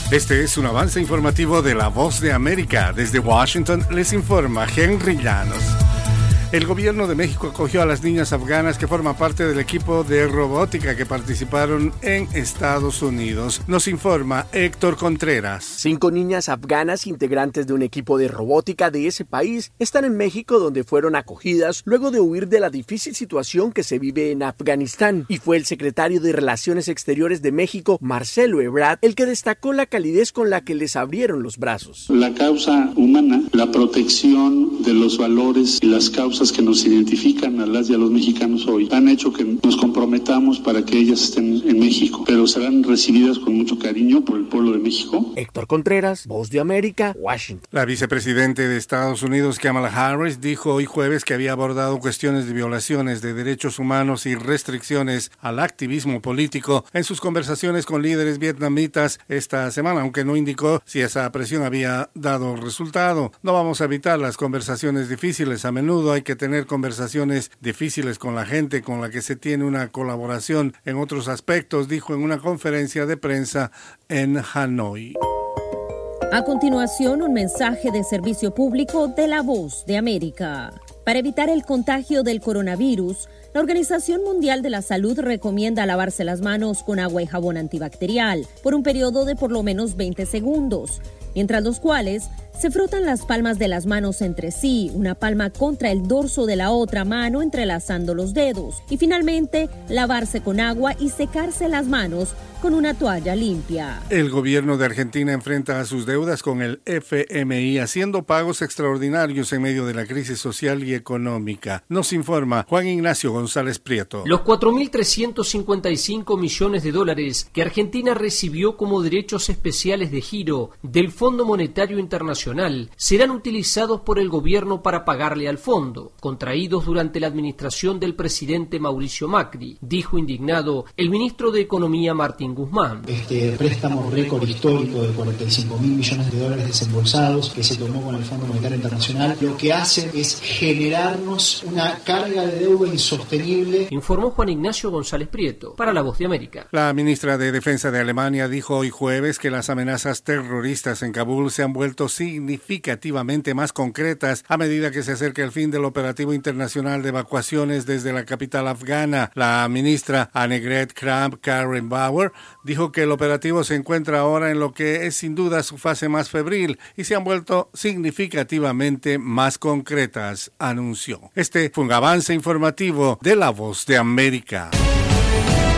Este es un avance informativo de La Voz de América. Desde Washington les informa Henry Llanos. El gobierno de México acogió a las niñas afganas que forman parte del equipo de robótica que participaron en Estados Unidos. Nos informa Héctor Contreras. 5 niñas afganas integrantes de un equipo de robótica de ese país están en México, donde fueron acogidas luego de huir de la difícil situación que se vive en Afganistán. Y fue el secretario de Relaciones Exteriores de México, Marcelo Ebrard, el que destacó la calidez con la que les abrieron los brazos. La causa humana, la protección de los valores y las causas que nos identifican a las y a los mexicanos hoy han hecho que nos comprometamos para que ellas estén en México, pero serán recibidas con mucho cariño por el pueblo de México. Héctor Contreras, Voz de América, Washington. La vicepresidente de Estados Unidos, Kamala Harris, dijo hoy jueves que había abordado cuestiones de violaciones de derechos humanos y restricciones al activismo político en sus conversaciones con líderes vietnamitas esta semana, aunque no indicó si esa presión había dado resultado. No vamos a evitar las conversaciones difíciles. A menudo hay que tener conversaciones difíciles con la gente con la que se tiene una colaboración en otros aspectos, dijo en una conferencia de prensa en Hanoi. A continuación, un mensaje de servicio público de La Voz de América. Para evitar el contagio del coronavirus, la Organización Mundial de la Salud recomienda lavarse las manos con agua y jabón antibacterial por un periodo de por lo menos 20 segundos, mientras los cuales se frotan las palmas de las manos entre sí, una palma contra el dorso de la otra mano entrelazando los dedos, y finalmente lavarse con agua y secarse las manos con una toalla limpia. El gobierno de Argentina enfrenta a sus deudas con el FMI haciendo pagos extraordinarios en medio de la crisis social y económica. Nos informa Juan Ignacio González Prieto. Los 4.355 millones de dólares que Argentina recibió como derechos especiales de giro del Fondo Monetario Internacional serán utilizados por el gobierno para pagarle al fondo, contraídos durante la administración del presidente Mauricio Macri, dijo indignado el ministro de Economía Martín Guzmán. Este préstamo récord histórico de 45.000 millones de dólares desembolsados que se tomó con el Fondo Monetario Internacional, lo que hace es generarnos una carga de deuda insostenible. Informó Juan Ignacio González Prieto para La Voz de América. La ministra de Defensa de Alemania dijo hoy jueves que las amenazas terroristas en Kabul se han vuelto significativamente más concretas a medida que se acerca el fin del operativo internacional de evacuaciones desde la capital afgana. La ministra Annegret Kramp-Karrenbauer dijo que el operativo se encuentra ahora en lo que es sin duda su fase más febril y se han vuelto significativamente más concretas, anunció. Este fue un avance informativo de La Voz de América.